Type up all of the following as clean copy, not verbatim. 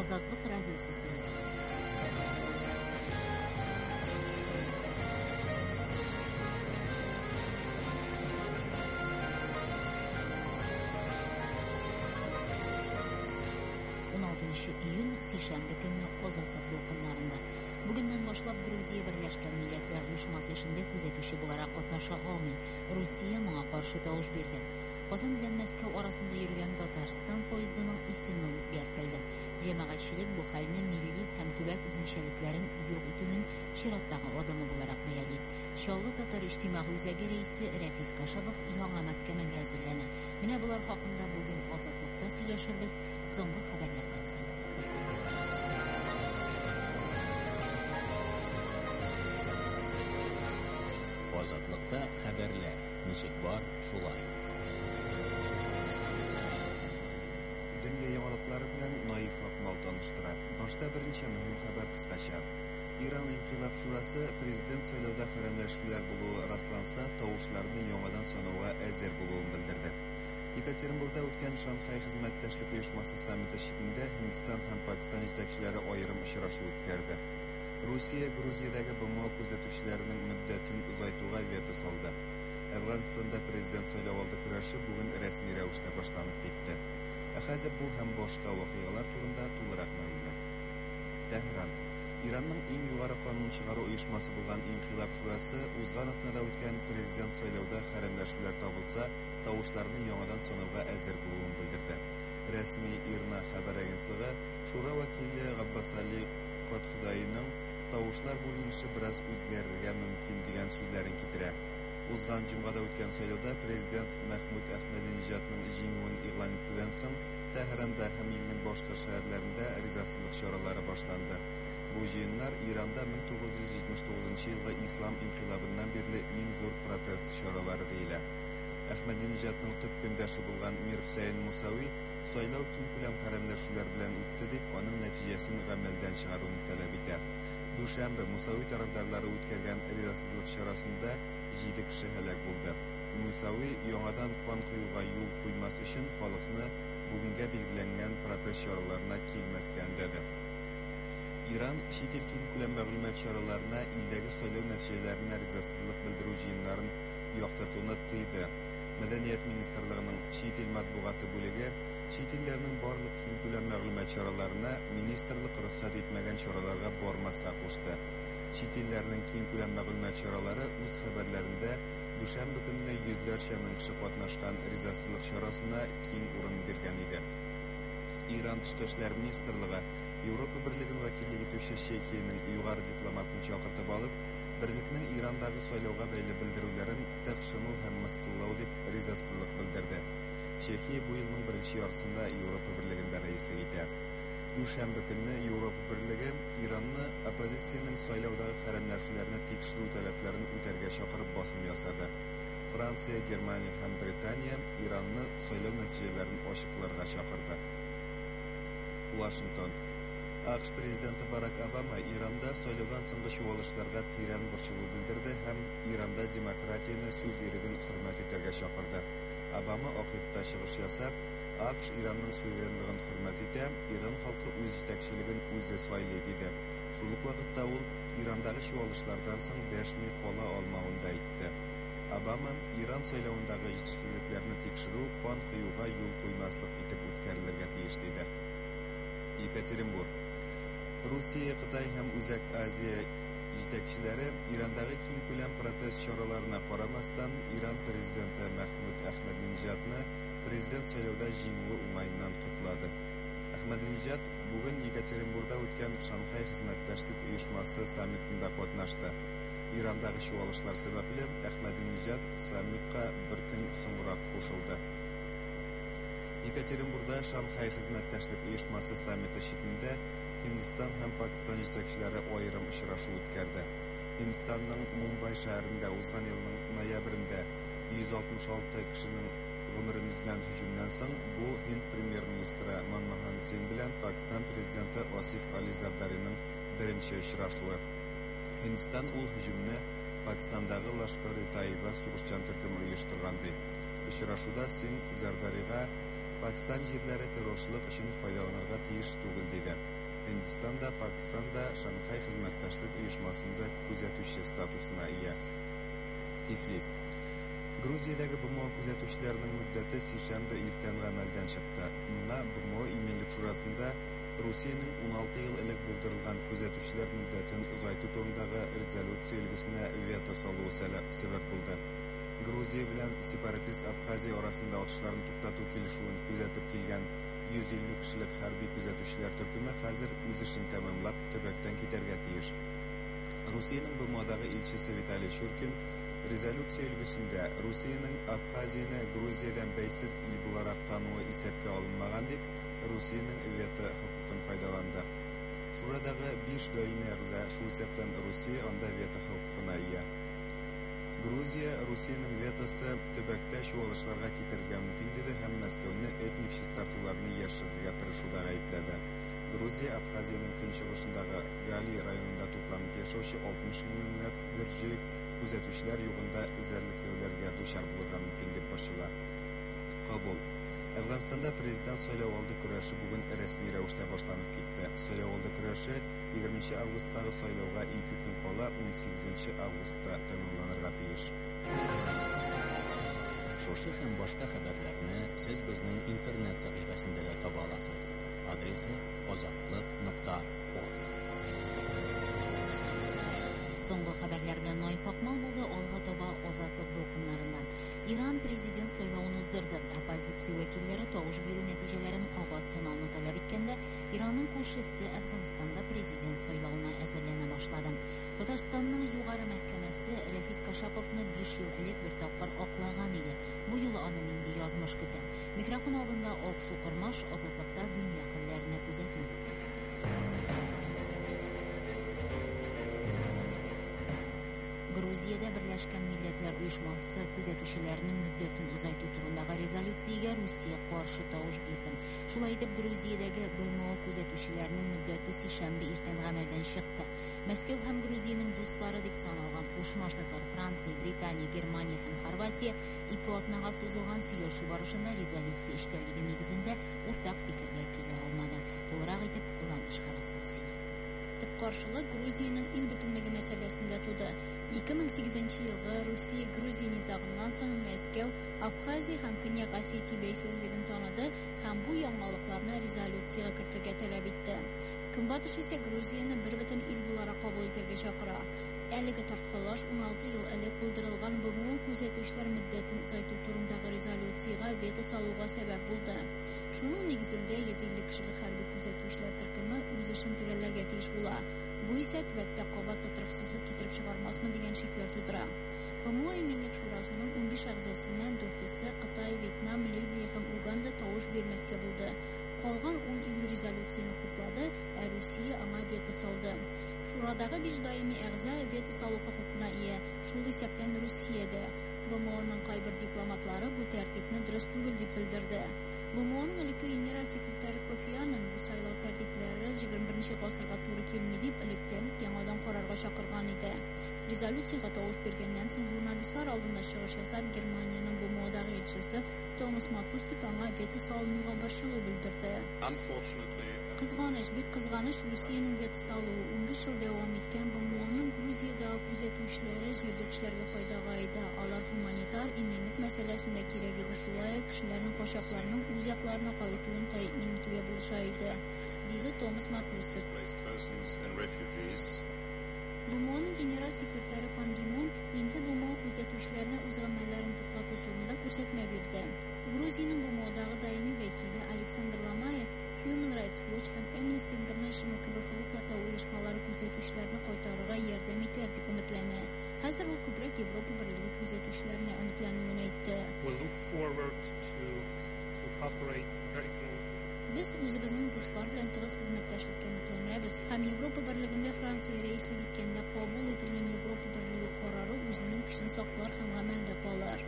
Азатлык радиосы сөйли. Июнь сейшәмбе көнне Азатлык дулкыннарында. Бүгеннән башлап Грузия Берләшкән Милләтләр оешмасы эшендә күзәтүче буларак катнаша алмый. Русия моңа каршы тавыш бирде. Казан белән Мәскәү арасында йөргән Татарстан поездының исеме үзгәртелде. Җәмәгатьчелек бу хәлне милли һәм төбәк үзенчәлекләрен юк итүнең чираттагы адымы буларак бәяли. Чаллы татар иҗтимагый үзәге рәисе Рәфис Кашабов яңа мәхкәмәгә әзерләнә. Менә булар хакында бүген Азатлыкта сөйләшербез. Соңгы хәбәрләрдән соң. Азатлыкта хәбәрләр. Ничек бар, шулай. Дөнья яңалыклары белән Наиф Акмал таныштыра. Башта беренче мөһим хәбәр кыскача. Иран инкыйлаб шурасы президент сайлауда хәрәмләшүләр булуы расланса, тавышларны яңадан санауга әзер булуын белдерде. Екатеринбургда үткән Шанхай хезмәттәшлек оешмасы саммиты чигендә Һиндстан һәм Пакистан җитәкчеләре аерым очрашу үткәрде. Русия Грузиядәге БМО күзәтүчеләренең мөддәтен озайтуга вето салды. Әфганстанда президент сайлауалды көрәше бүген рәсми рәвештә башланып китте. Хәзер бу һәм башка вакыйгалар турында тулырак мәгълүмат. Тәһран. Иранның иң югары канун чыгару оешмасы булган Инкыйлаб шурасы узган атнада үткән президент сайлауда хәрәмләшүләр табылса, тавышларны яңадан санауга әзер булуын белдерде. Рәсми ИРНА хәбәр агентлыгы шура вәкиле Габбас Али Катхудайның тавышлар бүленеше бераз үзгәрергә мөмкин дигән сүзләрен китерә. Узган җомгада үткән сайлауда президент Мәхмүд Әхмәдинеҗадның җиңүен игълан иткәннән соң Тәһранда һәм илнең башка шәһәрләрендә ризасызлык чаралары башланды. Бу җыеннар Иранда 1979 елгы ислам инкыйлабыннан бирле иң зур протест чаралары диелә. Әхмәдинеҗадның төп көндәше булган Мир Хусейн Мусави сайлау киң күләм хәрәмләшүләр белән үтте дип, аның нәтиҗәсен гамәлдән чыгаруны таләп итә. Дүшәмбе Мусави тарафдарлары үткәргән ризасызлык чарасында 7 кеше һәлак булды. Мусави яңадан кан куюга юл куймас өчен халыкны бүгенгә билгеләнгән протест чараларына килмәскә өндәде. Иран чит ил киң күләм мәгълүмат чараларына илдәге сайлау нәтиҗәләренә ризасызлык белдерү җыеннарын яктыртуны тыйды. Мәдәният министрлыгының чит ил матбугаты бүлеге чит илләрнең барлык киң күләм мәгълүмат чараларына министрлык рөхсәт итмәгән чараларга бармаска кушты. Чит илләрнең киң күләм мәгълүмат чаралары үз хәбәрләрендә дүшәмбе көнне йөзләрчә мең кеше катнашкан ризасызлык чарасына киң урын биргән иде. Иран тышкы эшләр министрлыгы Европа берлеген вәкиллек итүче Чехиянең югары дипломатын чакыртып алып, берлекнең Ирандагы сайлауга бәйле белдерүләрен тәкъшимү һәм мыскыллау дип ризасызлык белдерде. Чехия бу елның беренче яртысында Европа берлегендә рәислек итә. Дүшәмбе көнне Европа берлеге Иранны оппозициянең сайлаудагы хәрәмләшүләрне тикшерү таләпләрен үтәргә чакырып басым ясады. Франция, Германия һәм Британия Иранны сайлау нәтиҗәләрен ачыкларга чакырды. Вашингтон. АКШ президенты Барак Обама Иранда сайлаудан соңгы чуалышларга тирән борчылу белдерде һәм Иранда демократияны, сүз иреген хөрмәт итәргә чакырды. Обама Акыйтта чыгыш ясап, АКШ Иранның суверенлыгын хөрмәт итә, Иран халкы үз җитәкчелеген үзе сайлый диде. Шул ук вакытта ул Ирандагы чуалышлардан соң дәшми кала алмавын да әйтте. Обама Иран сайлауындагы җитешсезлекләрне тикшерү кан куюга юл куймаслык итеп үткәрелергә тиеш диде. Екатеринбург. Русия, Кытай һәм Үзәк Азия җитәкчеләре Ирандагы киң күләм протест чараларына карамастан Иран президенты Мәхмүд Әхмәдинеҗадны президент сайлауда җиңүе уңаеннан котлады. Әхмәдинеҗад бүген Екатеринбургда үткән Шанхай хезмәттәшлек оешмасы саммитында катнашты. Ирандагы чуалышлар сәбәпле Әхмәдинеҗад саммитка бер көн соңрак кушылды. Екатеринбургда Шанхай хезмәттәшлек оешмасы саммиты чигендә Һиндстан һәм Пакистан җитәкчеләре аерым очрашу үткәрде. Һиндстанның Мумбай шәһәрендә узган елның ноябрендә 166 кешенең гомерен үзгән һөҗүмнән соң бу Һинд премьер-министры Манмохан Сингh белән Пакистан президенты Асиф Али Зардариның беренче очрашуы. Һиндстан ул һөҗүмне Пакистандагы Лашкар-и-Тайба сугышчан төркеме оештырган ди. Очрашуда Сингh Зардарига Pakistan җирләре террорчылык өчен файдаланырга тиеш түгел диде. Hindistan да, Pakistan да Шанхай хезмәттәшлек оешмасында күзәтүче статусына ия. Тифлис. Грузиядәге БМО күзәтүчеләренең мөддәте сишәмбе иртән гамәлдән чыкты. Моңа БМО иминлек шурасында Русиянең 16 ел элек булдырылган күзәтүчеләр мөддәтен озайту турындагы резолюция өлгесенә вето салуы сәбәп булды. Грузия белән сепаратист Абхазия арасында атышларны туктату килешүен күзәтеп килгән 150 кешелек хәрби күзәтүчеләр төркеме хәзер үз эшен тәмамлап төбәктән китәргә тиеш. Русиянең БМОдагы илчесе Виталий Чуркин резолюция өлгесендә Русиянең Абхазияны Грузиядән бәйсез ил буларак тануы исәпкә алынмаган дип Русиянең вето хокукын файдаланды. Шурадагы 5 даими әгъза шул исәптән Русия анда вето хокукына ия. Грузия Русиянең ветосы төбәктә чуалышларга китерергә мөмкин диде һәм Мәскәүне этник чистартуларны яшерергә тырышуда гаепләде. Грузия Абхазияның көнчыгышындагы Гали районында тупланып яшәүче 60 миллионлап гөрҗи күзәтүчеләр югында эзәрлекләргә дучар булырга мөмкин дип борчыла. Кабул. Әфганстанда президент сайлауалды көрәше бүген рәсми рәвештә башланып китте. Сайлауалды көрәше 20 августтагы сайлауга 2 көн кала 18 августта тәмамланырга тиеш. Шушы һәм башка хәбәрләрне сез безнең интернет сәхифәсендә дә таба аласыз. Адресы ozatlik.org. Соңгы хәбәрләр белән Наиф Акмал булды. Алга таба Азатлык дулкыннарыннан. Иран президент сайлауын уздырды. Оппозиция вәкилләре тавыш бирү нәтиҗәләрен кабат санауны таләп иткәндә, Иранның күршесе Әфганстанда президент сайлауына әзерләнә башлады. Татарстанның югары мәхкәмәсе Рәфис Кашаповны 5 ел элек бер тапкыр аклаган иде. Бу юлы аны нинди язмыш көтә? Микрофон алдында Аксу Кырмаш, Азатлыкта дөнья хәлләренә күзәтү. Грузиядә Берләшкән Милләтләр Оешмасы күзәтүчеләренең мөддәтен озайту турындагы резолюциягә Русия каршы тавыш бирде. Шулай итеп, Грузиядәге БМО күзәтүчеләренең мөддәте сишәмбе иртән гамәлдән чыкты. Мәскәү һәм Грузиянең дуслары дип саналган Кушма Штатлар Франция, Британия, Германия һәм Хорватия 2 атнага сузылган сөйләшү барышында резолюция эштәлеге нигезендә уртак фикергә килә алмады. Тулырак итеп, Ландыш Харасовский. Каршылык Грузиянең ил бөтенлеге мәсьәләсендә туды. 2008 елгы Русия-Грузия низагыннан соң Мәскәү Абхазия һәм Көньяк Осетия бәйсезлеген таныды һәм бу яңалыкларны резолюциягә кертергә таләп итте. Көнбатыш исә Грузияны бер бөтен ил буларак кабул итәргә чакыра. Әлеге тарткалаш 16 ел элек булдырылган БМО күзәтүчеләр мөддәтен озайту турындагы резолюциягә вето салуга сәбәп булды. Шуның нигезендә 150 кешелек хәрби күзәтүчеләр төркеме үз эшен төгәлләргә тиеш була. Бу исә төбәктә кабат тотрыксызлык китереп чыгармасмы дигән шикләр тудыра. БМО Милли шурасының 15 әгъзасыннан 4-се Кытай, Вьетнам, Либия һәм Уганда тавыш бирмәскә булды. Калган 10 ил резолюцияны хуплады, ә Русия аңа вето салды. Шурадагы 5 даими әгъза вето салу хокукына ия. Шул исәптән Русиядә БМОның кайбер дипломатлары бу тәртипне дөрес түгел дип белдерде. БМОның элекке генераль секретаре Кофи Аннан бу сайлау тәртипләре 21 гасырга туры килми дип электән яңадан карарга чакырган иде. Резолюциягә тавыш биргәннән соң журналистлар алдында чыгыш ясап Германиянең БМОдагы элчисе Томас Матусик аңа вето салынуга борчылу белдерде. Бик кызганыч Русиянең вето салуы 15 ел дәвам иткән БМОның Грузиядагы күзәтүчеләре җирдәшләргә файдага иде. Алар гуманитар иминлек мәсьәләсендә кирәк иде. Шулай кешеләрнең качакларның үз якларына кайтуын тәэмин итүгә булыша иде, диде Томас Матусик. БМОның генераль секретаре Пан Ги Мун инде БМО күзәтүчеләренә үз гамәлләрен туктату турында күрсәтмә бирде. Грузиянең БМОдагы даими вәкиле Александр Ламаев Human Rights Watch һәм Amnesty International кебек хокук яклау оешмалары күзәтүчеләрне кайтарырга ярдәм итәр дип өметләнә. Хәзер ул күбрәк Европа Берлеге күзәтүчеләренә өметләнүен әйтте. Без үзебезнең дуслар белән тыгыз хезмәттәшлеккә өметләнәбез һәм Европа Берлегендә Франция рәислек иткәндә кабул ителгән Европа Берлеге карары үзенең көчен саклар һәм гамәлдә калыр.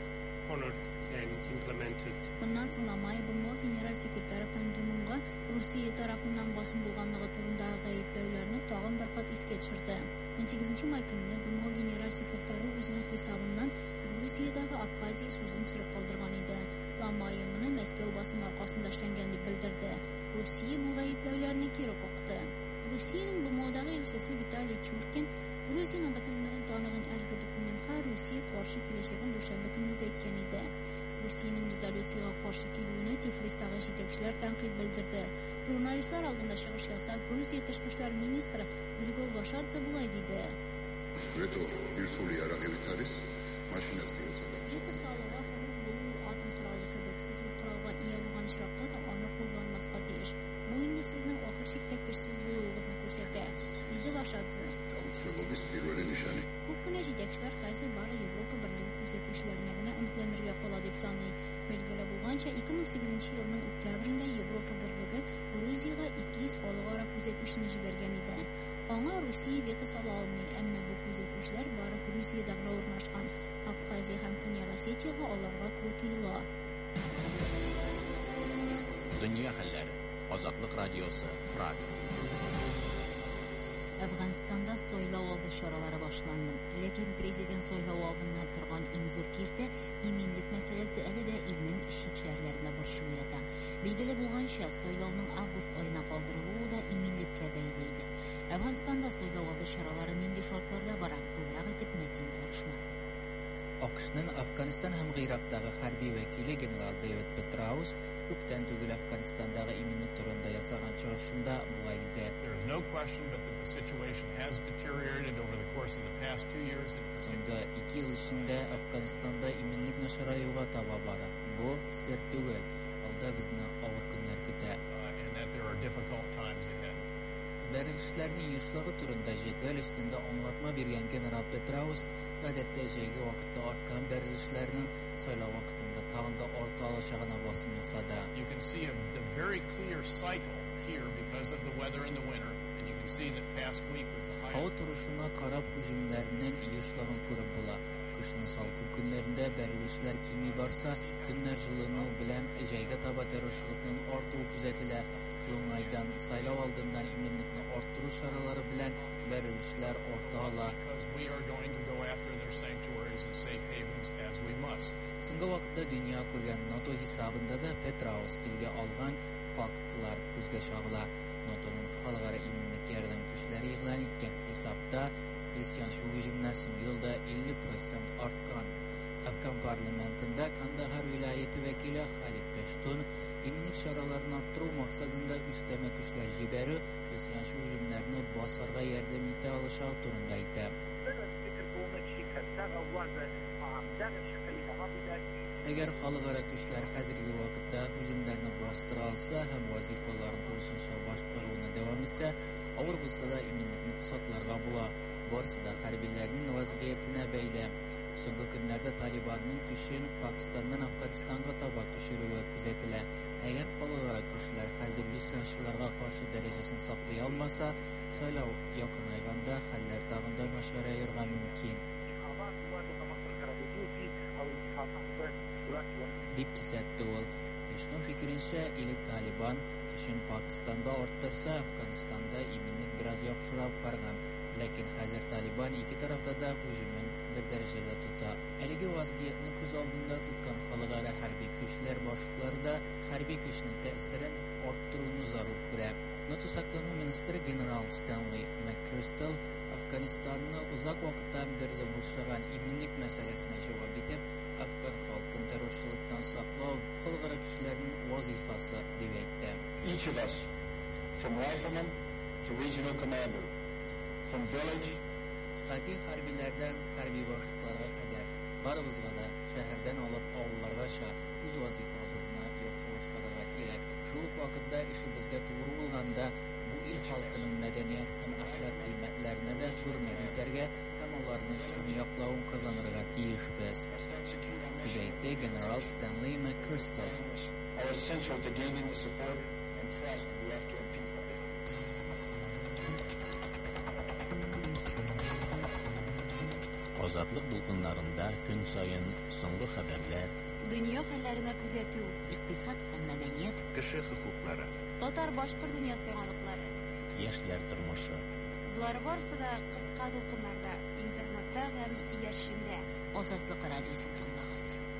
Моннан соң Ламаев БМО генераль секретаре Пан Ги Мунга Русия тарафыннан басым булганлыгы турындагы гаепләүләрне тагын бер кат искә төшерде. 18 май көнне БМО генераль секретаре үзенең хисабыннан Gruziyadagi Abxaziya so'zini chirib qoldirgan edi. Lamoyimini Moskva bosim orqasida ishlangan deb bildirdi. Rossiya bu ayblovlarni keri qo'ydi. Rossiyaning bu moddagi elchisi Vitaliy Churkin Gruziyaning bitimini tonigan elgi dokumentga Rossiya qarshi kelishgan dushanba kuni aytgan edi. Rossiyaning rezolyutsiyaga qarshi keluvini Tiflisdagi yetakchilar tanqid bildirdi. Jurnalistlar oldida chiqish yasab, Gruziya tashqi ishlar ministri Grigol Vashadze bo'lay dedi. Veto virtuali araqevit არის, მაშინაც კი უცადავს. Veto saloqa bu atom quroli köbeksiz bu qurolga ega bo'lgan chiroqda da ona qo'llanmasga deyish. Bu endi sizning oxir chekda kirsiz bo'lishni ko'rsatadi, dedi Vashadze. Davutfelobis პირველი ნიშანი. Bu kuni yetakchilar hozir bari Yevropa Birligi kuzatuvchilarini umidlantirga qoladi deb sanay. Belgilab bo'lgancha 2008-yilning oktyabrida Yevropa Birligi Gruziyaga 200 xalqaro kuzatuvchini jibergan edi. Аңа Россия veto sola olmay, ammo bu kuzatuvchilar bari Gruziyada o'rnashgan Abxaziya ham Kuniy Osetiyaga olorga kiritilar. Dünya xəbərləri. Azadlıq radiosu, Prag. Afg'onistonda so'ylov oldi choralari boshlandi. Lekin prezident so'ylov oldinda turgan Imzur Kirte iminlik masalasi alida ilmin shichlarlarida burishmoqda. Belgili bo'lgancha so'ylovning avgust oyina qoldiriluvida da iminlikka bog'laydi. Afg'onistonda so'ylov oldi choralari nindi shartlarda barak to'g'ri etib metin borishmas. AQShning Afg'oniston hamda Iroqdagi harbiy vakili general David Petraeus ko'pdan tugul Afg'onistondagi iminlik turida yasagan chiqishida bo'ladi. There is no question but that the situation has deteriorated over the course of the past 2 years. So'nggi 2 yil ichida Afg'onistonda iminlik nashrayuga tava bor. Bu sir tugul. Alda bizni og'ir kunlar kutadi. And that there are difficult times ahead. Berilishlarning yoshligi turida jadval ustida anlatma bergan general Petraeus odatda jayga vaqtda ortgan berilishlarning saylov vaqtida tag'inda orta olishig'ini bosim yasadi. You can see the very clear cycle here because of the weather in the winter, and you can see that past week was the Havo highest. turishuna qarab hujumlarning yoshligi ko'rib bo'la. Qishning salqin kunlarida berilishlar kimi borsa, kunlar jilini bilan jayga taba terrorchilikning ortuvi kuzatiladi. Aydan saylov oldindan iminlikni orttirish choralari bilan berilishlar ortala. Because we are going to go after their sanctuaries and safe havens as we must. So'nggi vaqtda dunyo ko'rgan NATO hisobida da Petraeus tilga olgan faktlar ko'zga chog'la. NATOning xalqaro iminlik yordam kuchlari e'lon etgan hisobda Rossiya shu hujumlarning yilda 50% ortgan. Afg'on parlamentida Kandahar viloyati vakili Xalid Peshtun iminlik choralarini orttiruv maqsadida ustama kuchlar jiberib, Rossiya shu hujumlarni bosarga yordam eta olishi turida aytdi. Agar xalqaro kuchlar hozirgi vaqtda hujumlarni bostira olsa ham vazifalarini to'g'risida boshqaruvni davom etsa, og'ir bo'lsa-da iminlikni hisoblarga bo'la. Borisida harbiylarning vaziyatini bayla. So'nggi kunlarda Talibanning kuchin Pokistondan Afg'onistonga to'g'ri tushiruvi kuzatiladi. Agar xalqaro kuchlar hozirgi sanksiyalarga qarshi darajasini saqlay olmasa, saylov yaqinlaganda hallar tag'inda nashrayirga mumkin. deb kisatdi u. Hechkim fikrincha, ilk Taliban kuchin Pokistonda orttirsa, Afg'onistonda iminlik biroz yaxshirab borgan. Lekin hozir Taliban ikki tarafda da hujumni bir darajada tutadi. Haligi vaziyatni ko'z oldida tutgan xalqaro harbiy kuchlar boshliqlarida harbiy kuchning ta'sirini orttirishni zarur ko'radi. NATO saqlanuv ministri general Stanley McChrystal Afg'onistonni uzoq vaqtdan beri bo'shagan iminlik masalasini javob etib, Afg'on xalqini terrorchilikdan saqlov xalqaro kuchlarning vazifasi deb aytdi. Each of us, from rifleman to regional commander, from village qat'iy harbiylardan harbiy boshliqlarga qadar baribizga da shahardan olib ovullargacha o'z vazifamizni yaxshi boshqarishga kerak. Shu vaqtda ishimizga to'g'ri bo'lganda bu il xalqining madaniyat ham axloq qiymatlarini da hurmat etarga ham ularni shunyoqlovun qozonirga tegishmiz. Deydi General Stanley McChrystal. are essential to gaining the support and trust of the Afghan people. Azadlıq bulqınlarında gün sayın so'nggi xabarlar, Dünya xəbərlərinə күзәтү, iqtisod va madaniyat, kishi huquqlari, Татар башкорт дөнья сәнгатьләре. yoshlar turmushi, Булар барысы да кыска толкыннарда, интернетта һәм ияршендә. Азатлык радиосын тыңлагыз.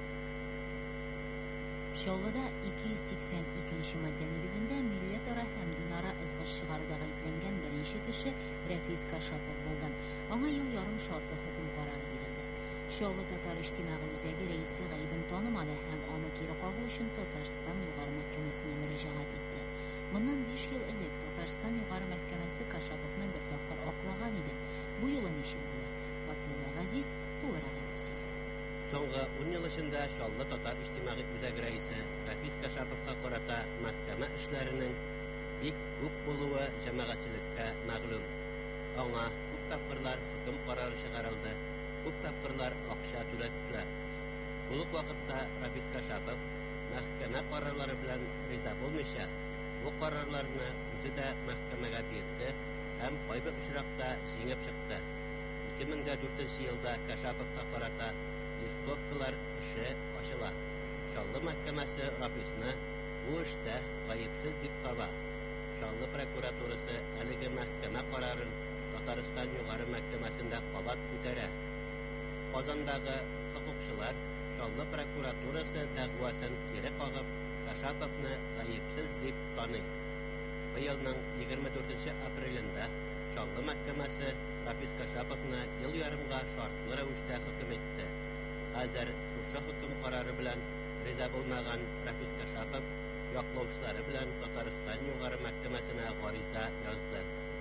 Шолвада 282-нче мадда нигезендә милләтара һәм динара ызгыш чыгаруда гаепләнгән беренче кеше Рафис Кашапов булды. Аңа ел ярым шартлы хөкем карары бирелде. Шолва татар иҗтимагый үзәге рәисе гаебен танымады һәм аны кире кагу өчен Татарстан югары мәхкәмәсенә мөрәҗәгать итте. Моннан 5 ел элек Татарстан югары мәхкәмәсе Кашаповны бер тапкыр аклаган иде. Бу юлы ничек булыр? Вакил Газиз тулырак итеп сөйли. Соңгы 10 ел эчендә Шаллы татар иҗтимагый үзәге рәисе Рафис Кашаповка карата мәхкәмә эшләренең бик күп булуы җәмәгатьчелеккә мәгълүм. Аңа күп тапкырлар хөкем карары чыгарылды, күп тапкырлар акча түләттеләр. Шул ук вакытта Рафис Кашапов мәхкәмә карарлары белән риза булмыйча, бу карарларны үзе дә мәхкәмәгә бирде һәм кайбер очракта җиңеп чыкты. 2004 елда Кашаповка карата листовкалар эше ачыла. Шаллы мәхкәмәсе Рафисны бу эштә гаепсез дип таба. Шаллы прокуратурасы әлеге мәхкәмә карарын Татарстан югары мәхкәмәсендә кабат күтәрә. Казандагы хокукчылар Шаллы прокуратурасы дәгъвасын кире кагып, Кашаповны гаепсез дип таный. Быелның 24 апрелендә Шаллы мәхкәмәсе Рафис Кашаповны ел ярымга шартлы рәвештә хөкем итте. Хәзер шушы хөкем карары белән риза булмаган Рафис Кашапов яклаучылары белән Татарстан югары мәхкәмәсенә гариза язды.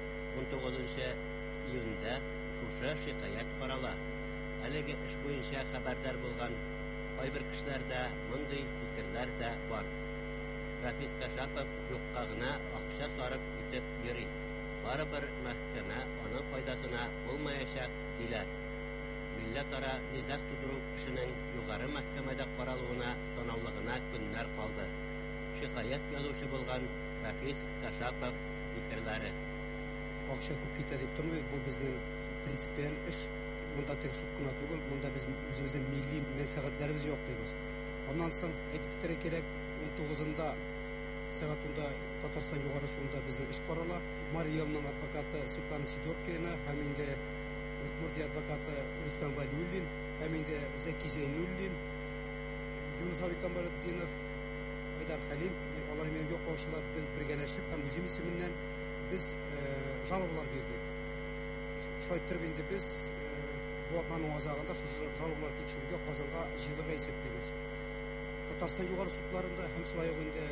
19 июньдә шушы шикаят карала. Әлеге эш буенча хәбәрдар булган кайбер кешеләрдә мондый фикерләр дә бар. Рафис Кашапов юкка гына акча сарыф итеп йөри. Барыбер мәхкәмә аның файдасына булмаячак диләр. Милләтара низаг тудыру кешенең югары мәхкәмәдә каралуына санаулыгына көннәр калды. Шикаят язучы булган Рафис Кашапов фикерләре. Акча күп китә дип тормый, бу безнең принципиаль эш. Монда тек суд кына түгел, монда без үзебезнең милли мәнфәгатьләребез яклыйбыз. Аннан соң әйтеп китәргә кирәк, 19-нда сәгатендә Татарстан югары судында безнең эш карала. Мариялның адвокаты Светлана Сидоркина һәм инде Удмуртия адвокаты Рустам Валиуллин, һәм инде Зәки Зәйнуллин, Юнус Абикамбаретдинов, Айдар Хәлим, алар минем яклаучылар, без бергәләшеп һәм үзем исеменнән без жалобалар бирдек. Шулай инде без бу атнаның азагында шушы жалобалар тикшерүгә Казанга җыелырга исәплибез. Татарстан югары судларында һәм шулай ук инде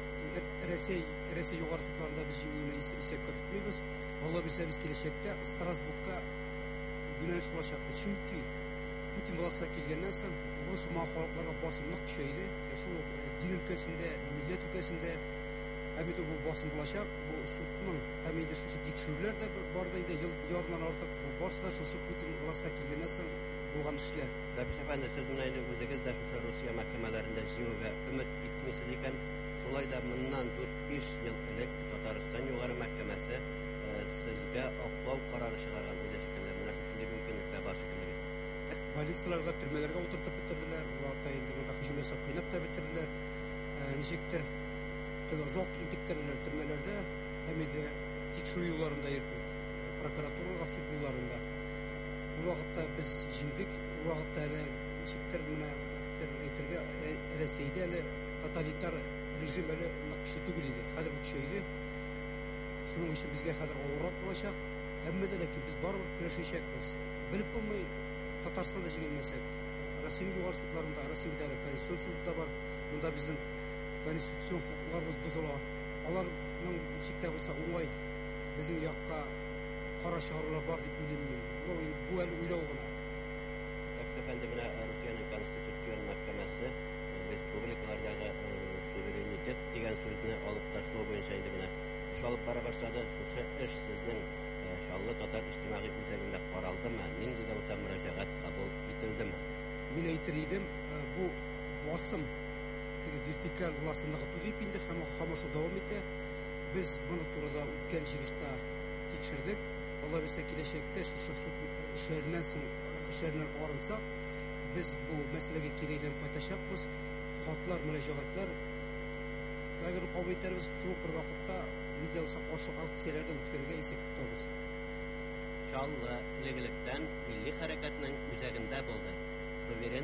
Рәсәй югары судларында без җиңүне исәпкә тотмыйбыз. Алла бирсә, без киләчәктә Страсбургка юнәлеш булачакбыз. Чөнки Путин буласа килгәннән соң рус халыкларга басым нык көчәйде. Шул дин өлкәсендә, милләт өлкәсендә һәм инде бу басым булачак. Бу судның һәм инде шушы тикшерүләр дә бар да инде ел ярымнан артык. Барысы да шушы Путин буласа килгәннән соң булган эшләр. Рәфис әфәнде, сез менә инде үзегез дә шушы Русия мәхкәмәләрендә җиңүгә өмет итмисез икән. Шулай да моннан 4-5 ел элек Татарстан югары мәхкәмәсе сезгә аклау карары чыгарган иде шикелле. Менә шундый мөмкинлекләр бар шикелле. Полицияләргә төрмәләргә утыртып бетерделәр. Уларда инде монда һөҗүм ясап кыйнап та бетерделәр. Ничектер озак интектерделәр төрмәләрдә, һәм инде тикшерү юлларында йөртү, прокуратурага суд юлларында. Бу вакытта без җиңдек. Бу вакытта әле ничектер менә әйтергә Рәсәйдә әле тоталитар режим әле нык түгел иде. Хәзер көчәйде. Шуның өчен безгә хәзер авыррак булачак. Әмма дә ләкин без барыбер көрәшәчәкбез. Белеп булмый, Татарстанда җиңелмәсәк, Россия югары судларында, Россиядә Конституцион судында бар. Монда безнең конституцион хукукларыбыз бозыла. Аларның ничектә булса уңай безнең якка кара чыгарулар бар дип уйлыйм. Бу әле уйлау гына. Әфәнде, менә Русиянең конституцион мәхкәмәсе республикалардагы суверенитет дигән сүзне алып ташлау буенча инде менә алып бара башлады. Шушы эш сезнең Шаллы татар иҗтимагый үзәгендә каралдымы? Нинди дә булса мөрәҗәгать кабул ителдеме? Мин әйтер идем, бу басым теге вертикаль властьлыгы дип инде һәм шул дәвам итә. Без моны турыда үткән җыгышта тикшердек. Алла бирсә, киләчәктә шушы суд эшләреннән арынсак, без бу мәсьәләгә кире әйләнеп кайтачакбыз. Хатлар, мөрәҗәгатьләр әгәр кабул итәрбез, шул бер вакытта нидә булса каршы акцияләрдә үткәрергә исәп тотабыз. Шаллы элек-электән милли хәрәкәтнең үзәгендә булды.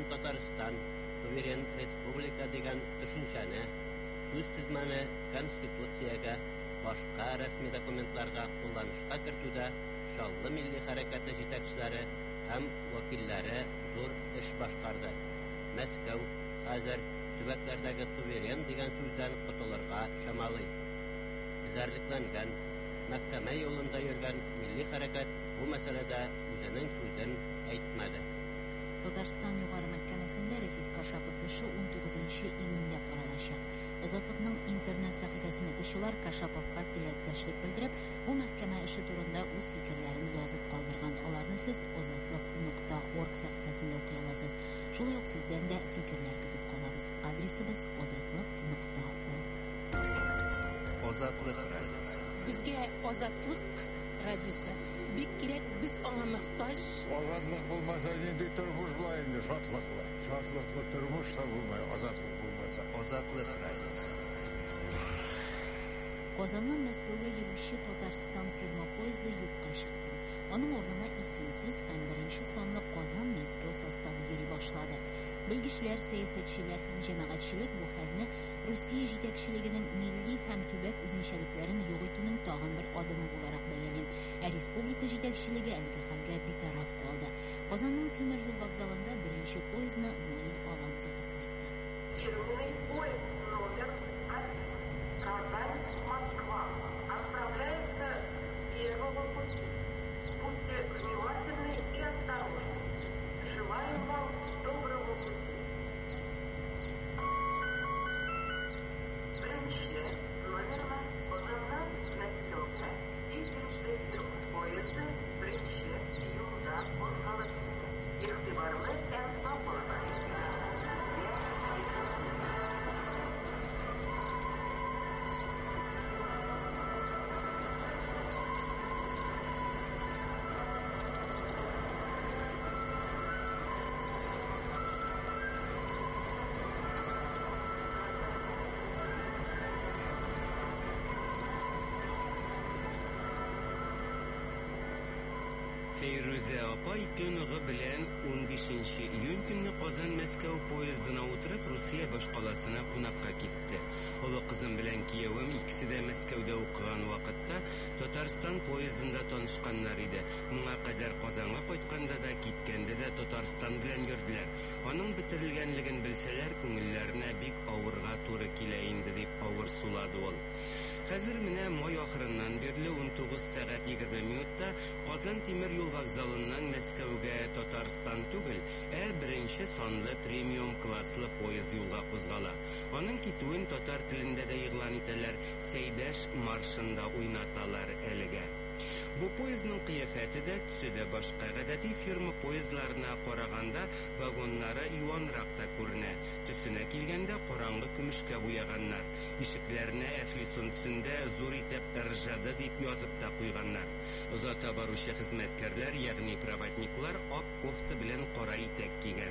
Татарстан суверен республика дигән төшенчәне сүз тезмәне Конституциягә, башка рәсми документларга кулланышка кертүдә чаллы милли хәрәкәте җитәкчеләре һәм вәкилләре зур эш башкарды. Мәскәү хәзер төбәкләрдәге суверен дигән сүздән котылырга чамалый. Эзәрлекләнгән, мәхкәмә юлында йөргән милли хәрәкәт бу мәсьәләдә үзенең сүзен әйтмәде. Татарстан югары мәхкәмәсендә Рафис Кашапов эше 19 июньдә каралачак. Азатлыкның интернет сәхифәсен укучылар Кашаповка теләктәшлек белдереп, бу мәхкәмә эше турында үз фикерләрен язып калдырган. Аларны сез ozatlik.org сәхифәсендә укый аласыз. Шулай ук сездән дә фикерләр көтеп калабыз. Адресыбыз ozatlik.org. Озатлык радиосы. Безгә Озатлык радиосы бик кирәк, без аңа мохтаҗ. Азатлык булмаса, инде тормыш була, инде шатлыклы. Шатлыклы тормыш булмай, азатлык булмаса. Озатлык радиосы. Казаннан Мәскәүгә йөрүче Татарстан фирма поезды юкка чыкты. Аның орнына исемсез һәм беренче санлы Казан-Мәскәү составы йөри башлады. Белгечләр, сәясәтчеләр һәм җәмәгатьчелек бу хәлне Русия җитәкчелегенең милли һәм төбәк үзенчәлекләрен юк итүнең тагын бер адымы буларак бәяли. Ә республика җитәкчелеге әлеге хәлгә битараф калды. Казанның тимер юл вокзалында беренче поездны Наил Алан узатып кайтты. Фирменный поезд номер 1 Казань-Москва отправляется с первого пути. Будьте внимательны и осторожны. Желаем вам доброго пути. Birinchi nomerlar Ozandan Мәскәүгә ikkinchi поезды birinchi iyulda qo'zg'alib ketdi. Игътибарлы тәнсап bo'ladi. Фәйрүзә апа икәнеге белән 15 июнь көнне Казан-Мәскәү поездына утырып Русия башкаласына кунакка китте. Олы кызым белән киявем икесе дә Мәскәүдә укыган вакытта Татарстан поездында танышканнар иде. Моңа кадәр Казанга кайтканда да, киткәндә дә Татарстан белән йөрделәр. Аның бетерелгәнлеген белсәләр, күңелләренә бик авырга туры килә инде дип авыр сулады ул. Хәзер менә май ахырыннан бирле 19 сәгать 20 минутта Казан тимер юл вокзалыннан Мәскәүгә Татарстан түгел, беренче санлы премиум класслы поезд юлга кузгала. Аның китүен татар телендә дә игълан итәләр, Сәйдәш маршында уйнаталар әлегә. Бу поездның кыяфәте дә, төсе дә башка. Гадәти фирма поездларына караганда вагоннары юанрак та күренә. Төсенә килгәндә караңгы көмешкә буяганнар. Ишекләренә әфлисон төсендә зур итеп РЖД дип язып та куйганнар. Озата баручы хезмәткәрләр, ягъни проводниклар ак кофта белән кара итәк кигән.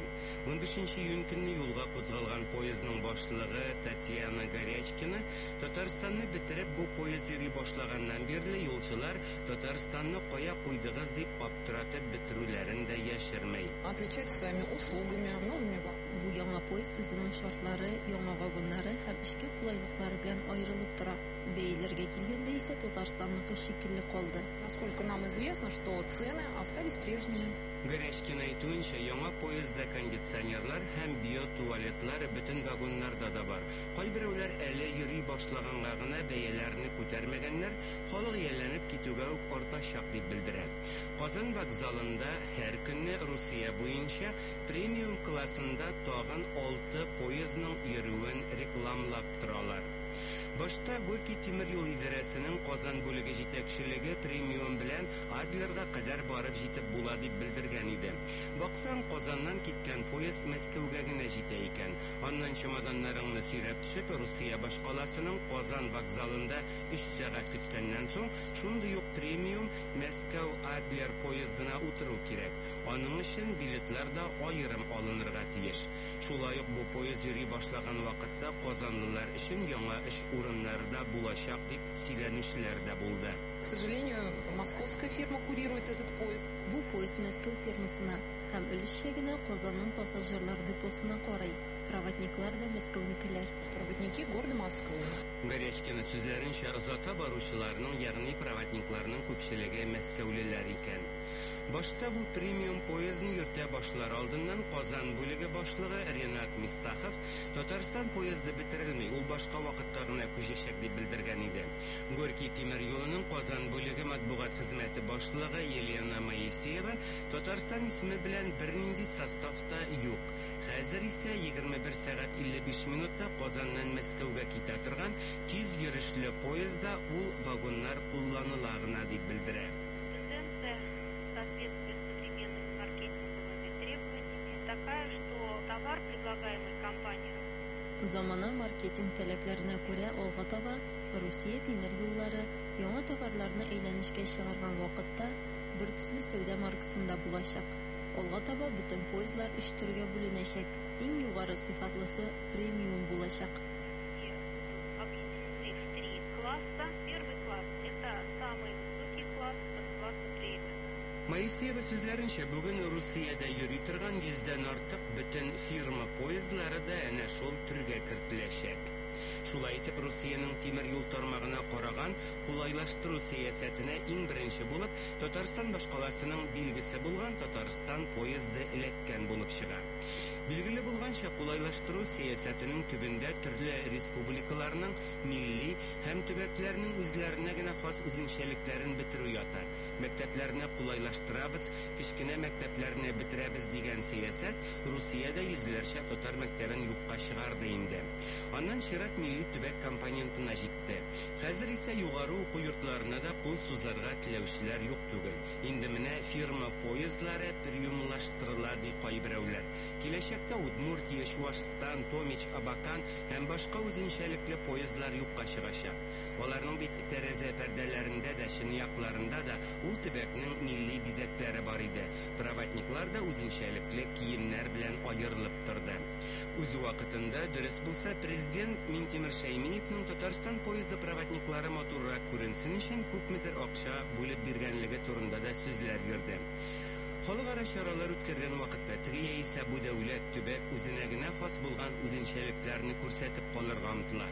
15 июнь көнне юлга кузгалган поездның башлыгы Татьяна Горячкина Татарстанны бетереп бу поезд йөри башлаганнан бирле юлчылар Татарстанны кая куйдыгыз дип аптыратып бетерүләрен дә яшермәй. Отличать своими услугами, новыми. Бу яңа поезд үзенең шартлары, яңа вагоннары һәм эшкә кулайлыклары белән аерылып тора. Бәяләргә килгәндә исә Татарстанныкы шикелле калды. Насколько нам известно, что цены остались прежними. Горячкина әйтүенчә, яңа поездда кондиционерлар һәм биотуалетлар бөтен вагоннарда да бар. Кайберәүләр әле йөри башлаганга гына бәяләрне күтәрмәгәннәр, халык ияләнеп китүгә үк артачак дип белдерә. Казан вокзалында һәр көнне Русия буенча премиум классында тагын 6 поездның йөрүен рекламлап торалар. Башта Горький тимер юл идарәсенең Казан бүлеге җитәкчелеге премиум белән Адлерга кадәр барып җитеп була дип белдергән иде. Баксаң, Казаннан киткән поезд Мәскәүгә генә җитә икән. Аннан чемоданнарыңны сөйрәп төшеп, Русия башкаласының Казан вокзалында 3 сәгать көткәннән соң, шундый ук премиум Мәскәү-Адлер поездына утыру кирәк. Аның өчен билетлар да аерым алынырга тиеш. Шулай ук бу поезд йөри башлаган вакытта казанлылар өчен яңа эш урыннарда булачак дип сөйләнүчеләр дә булды. К сожалению, московская фирма курирует этот поезд. Бу поезд Мәскәү фирмасына һәм өлеш чегенә Казанның пассажирлар депосына карый. Проводниклар да Мәскәүнекеләр. Проводники города Москвы. Горячкина сүзләренчә, озата баручыларның, ягъни проводникларның күпчелеге мәскәүлеләр икән. Башта бу премиум поездны йөртә башлар алдыннан Казан бүлеге башлыгы Ренат Мистахов Татарстан поезды бетерелми, ул башка вакытта гына күҗәчәк дип белдергән иде. Горький тимер юлының Казан бүлеге матбугат хезмәте башлыгы Елена Моисеева Татарстан исеме белән бернинди составта юк. Хәзер исә 21 сәгать 55 минутта Казаннан Мәскәүгә китә торган тиз йөрешле поездда ул вагоннар кулланыла гына дип белдерә. Соответствует современным маркетинговым требованиям такая, что товар, предлагаемый компанией, Замана маркетинг таләпләренә күрә алга таба Русия тимер юллары яңа товарларны әйләнешкә чыгарган вакытта бертөсле сәүдә маркасында булачак. Алга таба бөтен поездлар 3 төргә бүленәчәк. Иң югары сыйфатлысы премиум булачак. объединены в 3 класса. Первый класс – это самый высокий класс, класса премиум. Моисеева сүзләренчә, бүген Русиядә йөри торган 100дән артык бөтен фирма поездлары да әнә шул төргә кертеләчәк. Шулай итеп, Русиянең тимер юл тармагына караган кулайлаштыру сәясәтенә иң беренче булып Татарстан башкаласының билгесе булган Татарстан поезды эләккән булып чыга. Билгеле булганча, кулайлаштыру сәясәтенең төбендә төрле республикаларның милли һәм төбәкләрнең үзләренә генә хас үзенчәлекләрен бетерү ята. Мәктәпләрне кулайлаштырабыз, кечкенә мәктәпләрне бетерәбез дигән сәясәт Русиядә йөзләрчә татар мәктәбен юкка чыгарды инде. Аннан чират милли төбәк компонентына җитте. Хәзер исә югары уку йортларына да кул сузарга теләүчеләр юк түгел. Инде менә фирма поездлары премиумлаштырыла ди кайберәүләр. Киләчәктә Удмуртия, Чувашстан, Томич, Абакан һәм башка үзенчәлекле поездлар юкка чыгачак. Аларның бит тәрәзә пәрдәләрендә дә, чынаякларында да ул төбәкнең милли бизәкләре бар иде. Проводниклар да үзенчәлекле киемнәр белән аерылып торды. Үз вакытында, дөрес булса, президент Минтимер Шәймиевнең Татарстан поезды проводниклары матуррак күренсен өчен күпмедер акча бүлеп биргәнлеге турында да сүзләр йөрде. Халыкара чаралар үткәргән вакытта теге яисә бу дәүләт төбәк үзенә генә хас булган үзенчәлекләрне күрсәтеп калырга омтыла.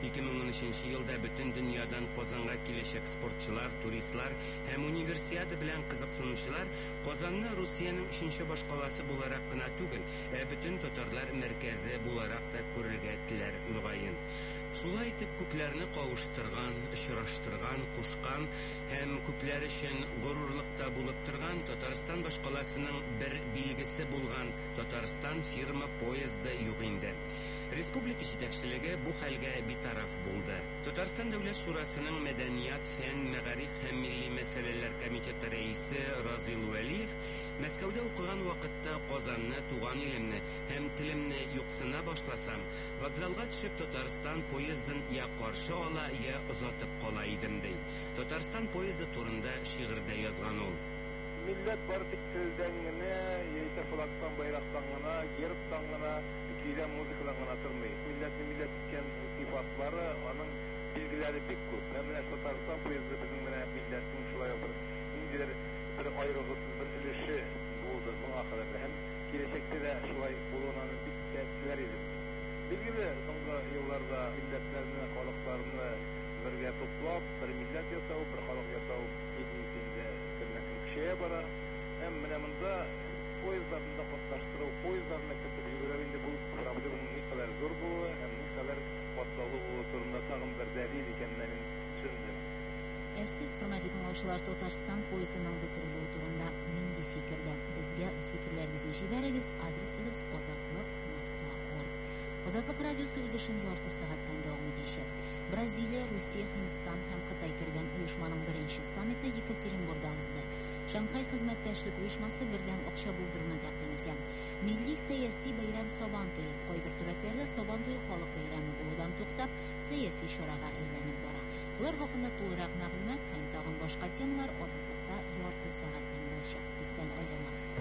2013 елда бөтен дөньядан Казанга киләчәк спортчылар, туристлар һәм универсиада белән кызыксынучылар Казанны Русиянең 3нче башкаласы буларак кына түгел, бөтен татарлар мәркәзе буларак та күрергә теләр мөгаен. Шулай итеп күпләрне кавыштырган, очраштырган, кушкан һәм күпләр өчен горурлыкта булып торган Татарстан башкаласының бер билгесе булган Татарстан фирма поезды юк инде. Республика җитәкчелеге бу хәлгә битараф булды. Татарстан дәүләт шурасының мәдәният, фән, мәгариф һәм милли мәсьәләләр комитеты рәисе Разил Вәлиев Мәскәүдә укыган вакытта Казанны, туган илемне һәм телемне юксына башласам, вокзалга төшеп Татарстан поездын я каршы ала, я озатып кала идем ди. Татарстан поезды турында шигырьдә язган ул. Millet var tilden gene, yeyse flaktан, bayraktan gene, geriptan gene, kiyden muzikadan gene tırmay. Millet iken sifatlары, onun bilgileri pek көп. Hemen Tatарстан поезды bizim gene milletin şulay bir indiler bir ayrıgısız bir ilişi oldu bu ahirette. Hem gelecekte de şulay bulunanın bitkiler idi. Bilgili songa yıllarda milletlerini, halklarını birge toplap, bir millet yasau, bir halk yasau edildiğinde şeye bara, hem menamında poyezdlarında katlaştırı, poyezdlarına kötü yürüyünde bu problemin ne kadar zor bu, hem ne kadar patsalı olduğunda tağım bir delil ikenlerin düşündüm. Siz hürmetli dinleyiciler, Татарстан поездының бетерелүе турында нинди фикердә? Безгә үз фикерләрегезне җибәрегез. Адресыбыз ozatlik.org. Озатлык радиосы үз эшен ярты сәгатьтән дәвам итәчәк. Бразилия, Русия, Һиндстан һәм Кытай кергән оешманың беренче саммиты Екатеринбургда узды. Шанхай хезмәттәшлек оешмасы бердәм акча булдыруны тәкъдим итә. Милли сәяси бәйрәм Сабан туе, кайбер төбәкләрдә Сабан туе халык бәйрәме булудан туктап, сәяси чарага әйләнеп бара. Булар хакында тулырак мәгълүмат һәм тагын башка темалар Азатлыкта ярты сәгатьтән булачак. Бездән аерылмагыз.